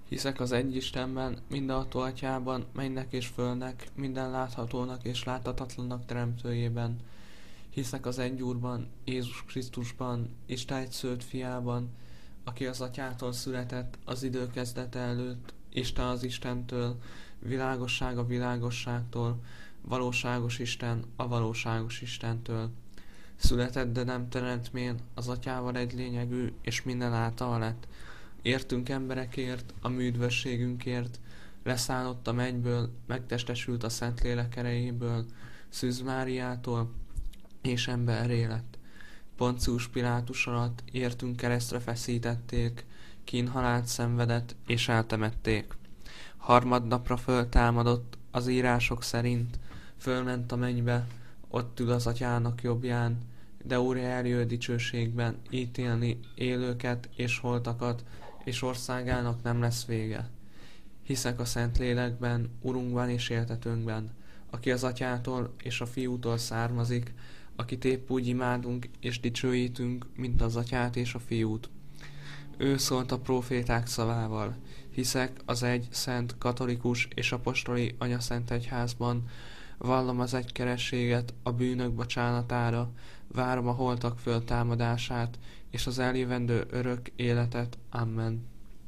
Hiszek az egy Istenben, mindenható Atyában, mennek és földnek, minden láthatónak és láthatatlannak teremtőjében. Hiszek az egy Úrban, Jézus Krisztusban, Isten egyszülött fiában, aki az Atyától született az idő kezdete előtt, Isten az Istentől, világosság a világosságtól, valóságos Isten a valóságos Istentől. Született, de nem teremtmén, az Atyával egy lényegű, és minden által lett. Értünk emberekért, a mi üdvösségünkért, leszállott a mennyből, megtestesült a Szentlélek erejéből, Szűz Máriától, és emberré lett. Poncius Pilátus alatt értünk keresztre feszítették, kínhalált szenvedett, és eltemették. Harmadnapra föltámadott, az írások szerint, fölment a mennybe, ott ül az Atyának jobbján, de újra eljö dicsőségben ítélni élőket és holtakat, és országának nem lesz vége. Hiszek a Szentlélekben, Urunkban és éltetőnkben, aki az Atyától és a Fiútól származik, akit épp úgy imádunk és dicsőítünk, mint az Atyát és a Fiút. Ő szólt a próféták szavával. Hiszek az egy szent, katolikus és apostoli anyaszent egyházban, vallom az egykerességet a bűnök bocsánatára, várom a holtak föltámadását és az eljövendő örök életet. Amen.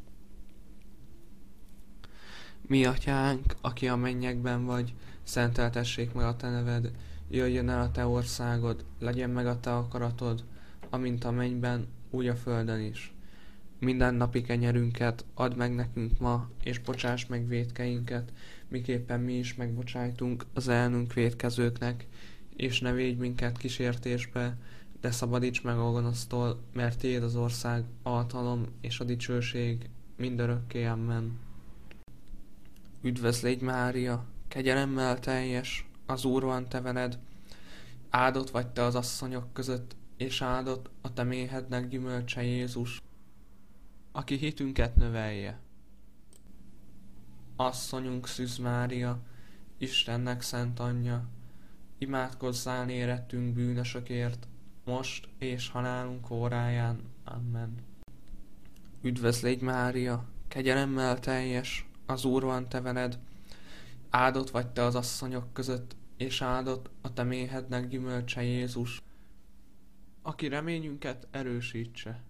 Mi Atyánk, aki a mennyekben vagy, szenteltessék meg a te neved, jöjjön el a te országod, legyen meg a te akaratod, amint a mennyben, úgy a földön is. Minden napi kenyerünket add meg nekünk ma, és bocsáss meg vétkeinket, miképpen mi is megbocsájtunk az ellenünk vétkezőknek, és ne védj minket kísértésbe, de szabadíts meg a gonosztól, mert tiéd az ország, a hatalom és a dicsőség mindörökké. Amen. Üdvözlégy Mária, kegyelemmel teljes, az Úr van te veled, áldott vagy te az asszonyok között, és áldott a te méhednek gyümölcse Jézus, aki hitünket növelje. Asszonyunk Szűz Mária, Istennek szent anyja, imádkozzál érettünk bűnösökért, most és halálunk óráján. Amen. Üdvözlégy Mária, kegyelemmel teljes, az Úr van te veled, áldott vagy te az asszonyok között, és áldott a te méhednek gyümölcse Jézus, aki reményünket erősítse.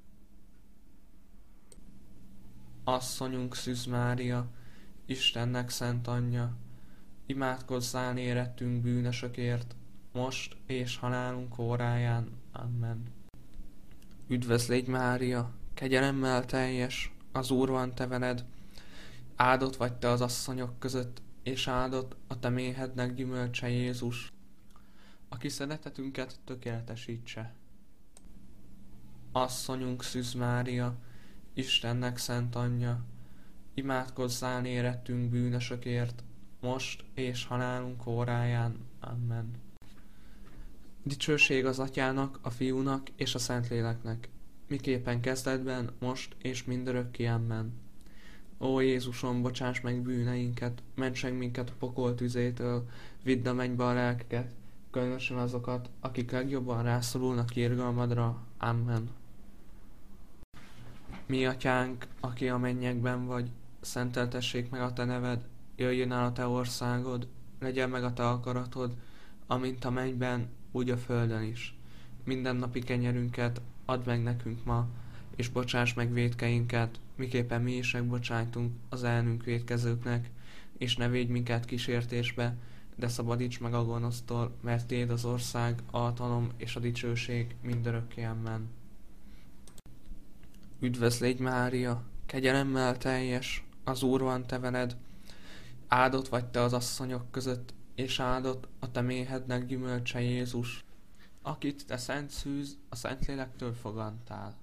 Asszonyunk Szűz Mária, Istennek szent anyja, imádkozzál érettünk bűnösökért, most és halálunk óráján. Amen. Üdvözlégy Mária, kegyelemmel teljes, az Úr van te veled, áldott vagy te az asszonyok között, és áldott a te méhednek gyümölcse Jézus, aki szeretetünket tökéletesítse. Asszonyunk Szűz Mária, Istennek szent anyja, imádkozzál érettünk bűnösökért, most és halálunk óráján. Amen. Dicsőség az Atyának, a Fiúnak és a Szentléleknek, miképpen kezdetben, most és mindörökké. Amen. Ó Jézusom, bocsáss meg bűneinket, ments meg minket a pokol tüzétől, vidd a mennybe a lelkeket, különösen azokat, akik legjobban rászorulnak irgalmadra. Amen. Mi Atyánk, aki a mennyekben vagy, szenteltessék meg a te neved, jöjjön el a te országod, legyen meg a te akaratod, amint a mennyben, úgy a földön is. Minden napi kenyerünket add meg nekünk ma, és bocsáss meg vétkeinket, miképpen mi is megbocsájtunk az ellenünk vétkezőknek, és ne védj minket kísértésbe, de szabadíts meg a gonosztól, mert tiéd az ország, a hatalom és a dicsőség mindörökké. Amen. Üdvözlégy Mária, kegyelemmel teljes, az Úr van te veled, áldott vagy te az asszonyok között, és áldott a te méhednek gyümölcse Jézus, akit te Szent Szűz a Szentlélektől fogantál.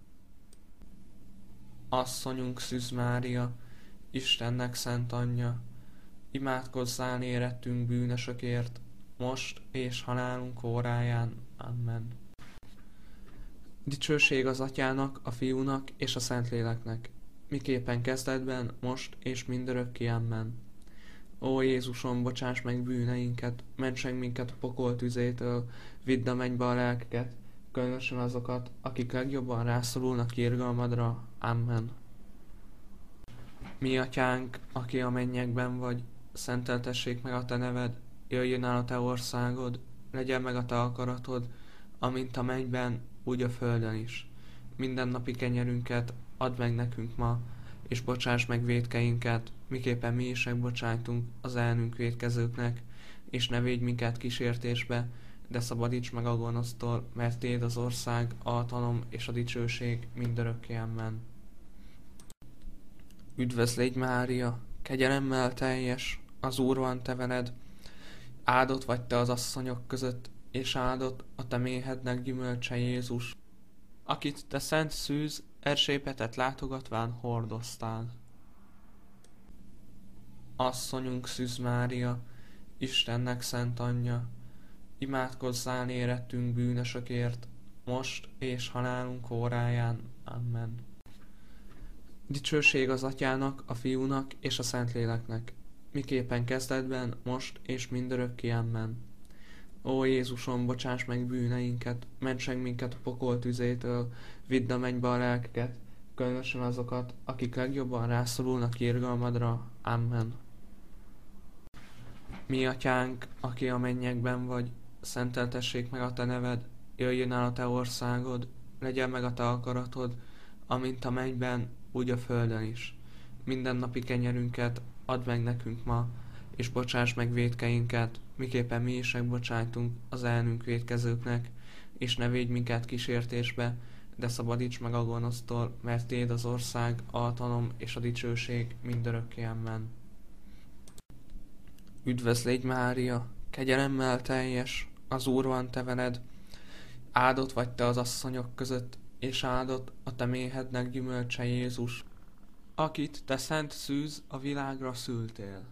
Asszonyunk Szűz Mária, Istennek szent anyja, imádkozzál érettünk bűnösökért, most és halálunk óráján. Amen. Dicsőség az Atyának, a Fiúnak és a Szentléleknek, miképpen kezdetben, most és mindörökké. Amen. Ó Jézusom, bocsáss meg bűneinket, ments meg minket a pokol tüzétől, vidd a mennybe a lelkeket, különösen azokat, akik legjobban rászorulnak irgalmadra. Amen. Mi atyánk, aki a mennyekben vagy, szenteltessék meg a te neved, jöjjön el a te országod, legyen meg a te akaratod, amint a mennyben, úgy a földön is. Mindennapi kenyerünket add meg nekünk ma, és bocsáss meg vétkeinket, miképpen mi is megbocsájtunk az ellenünk vétkezőknek, és ne védj minket kísértésbe, de szabadíts meg a gonosztól, mert tiéd az ország, a hatalom és a dicsőség mindörökké. Amen. Üdvözl légy Mária, kegyelemmel teljes, az Úr van te veled, áldott vagy te az asszonyok között, és áldott a te méhednek gyümölcse Jézus, akit te szent szűz Erzsébetet látogatván hordoztál. Asszonyunk Szűz Mária, Istennek szent anyja, imádkozzál érettünk bűnösökért, most és halálunk óráján. Amen. Dicsőség az Atyának, a Fiúnak és a Szentléleknek, miképpen kezdetben, most és mindörökké. Amen. Ó Jézusom, bocsáss meg bűneinket, ments meg minket a pokol tüzétől, vidd a mennybe a lelkeket, különösen azokat, akik legjobban rászorulnak irgalmadra. Amen. Mi atyánk, aki a mennyekben vagy, szenteltessék meg a te neved, jöjjön el a te országod, legyen meg a te akaratod, amint a mennyben, úgy a földön is. Mindennapi kenyerünket add meg nekünk ma, és bocsáss meg vétkeinket, miképpen mi is megbocsájtunk az ellenünk vétkezőknek, és ne védj minket kísértésbe, de szabadíts meg a gonosztól, mert tiéd az ország, a hatalom és a dicsőség mindörökké. Amen. Üdvözl légy Mária, kegyelemmel teljes, az Úr van te veled, áldott vagy te az asszonyok között, és áldott a te méhednek gyümölcse Jézus, akit te szent szűz a világra szültél.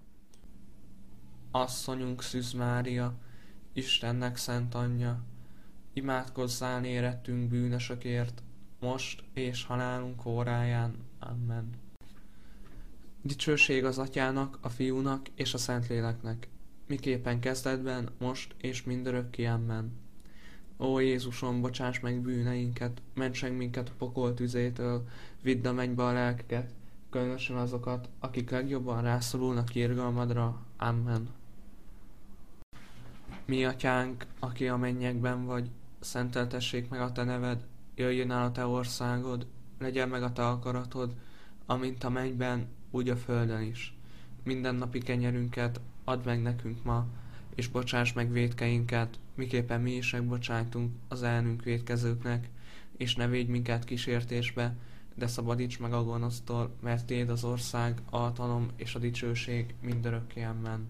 Asszonyunk Szűz Mária, Istennek szent anyja, imádkozzál érettünk bűnösökért, most és halálunk óráján. Amen. Dicsőség az Atyának, a Fiúnak és a Szentléleknek, miképpen kezdetben, most és mindörökké. Amen. Ó Jézusom, bocsáss meg bűneinket, ments meg minket a pokol tüzétől, vidd a mennybe a lelkeket, különösen azokat, akik legjobban rászorulnak irgalmadra. Amen. Mi atyánk, aki a mennyekben vagy, szenteltessék meg a te neved, jöjjön el a te országod, legyen meg a te akaratod, amint a mennyben, úgy a földön is. Mindennapi kenyerünket add meg nekünk ma, és bocsáss meg vétkeinket, miképpen mi is megbocsájtunk az ellenünk vétkezőknek, és ne védj minket kísértésbe, de szabadíts meg a gonosztól, mert tiéd az ország, a hatalom és a dicsőség mindörökké. Amen.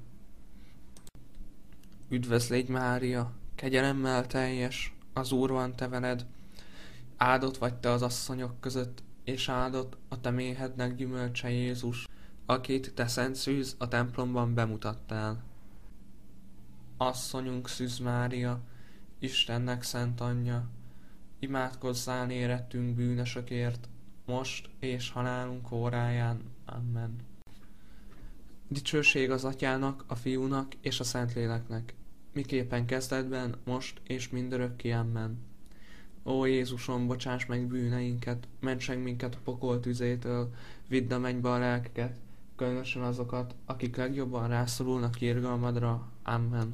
Üdvözl légy Mária, kegyelemmel teljes, az Úr van te veled, áldott vagy te az asszonyok között, és áldott a te méhednek gyümölcse Jézus, akit te szent szűz a templomban bemutattál. Asszonyunk Szűz Mária, Istennek szent anyja, imádkozzál érettünk bűnösökért, most és halálunk óráján. Amen. Dicsőség az Atyának, a Fiúnak és a Szentléleknek, miképpen kezdetben, most és mindörökké. Amen. Ó Jézusom, bocsáss meg bűneinket, ments meg minket a pokol tüzétől, vidd a mennybe a lelkeket, különösen azokat, akik legjobban rászorulnak irgalmadra. Amen.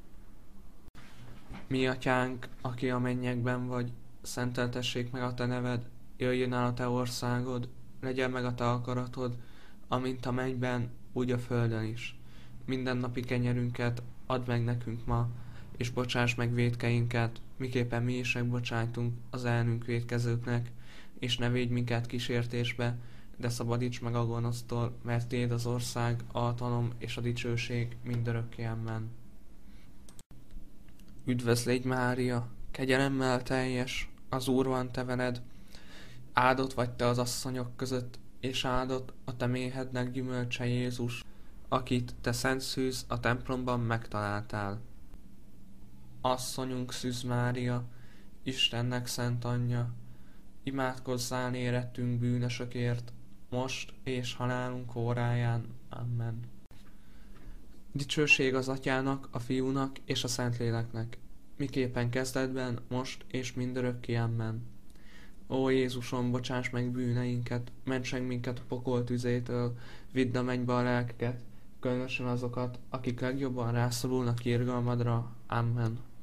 Mi atyánk, aki a mennyekben vagy, szenteltessék meg a te neved, jöjjön el a te országod, legyen meg a te akaratod, amint a mennyben, úgy a földön is. Mindennapi kenyerünket add meg nekünk ma, és bocsáss meg vétkeinket, miképpen mi is megbocsájtunk az ellenünk vétkezőknek, és ne védj minket kísértésbe, de szabadíts meg a gonosztól, mert tiéd az ország, a hatalom és a dicsőség mindörökké. Amen. Üdvözl légy Mária, kegyelemmel teljes, az Úr van te veled, áldott vagy te az asszonyok között, és áldott a te méhednek gyümölcse Jézus, akit te szent szűz a templomban megtaláltál. Asszonyunk Szűz Mária, Istennek szent anyja, imádkozzál érettünk bűnösökért, most és halálunk óráján. Amen. Dicsőség az Atyának, a Fiúnak és a Szentléleknek, miképpen kezdetben, most és mindörökké. Amen. Ó Jézusom, bocsáss meg bűneinket, ments meg minket a pokol tüzétől, vidd a mennybe a lelkeket, különösen azokat, akik legjobban rászorulnak irgalmadra. Amen.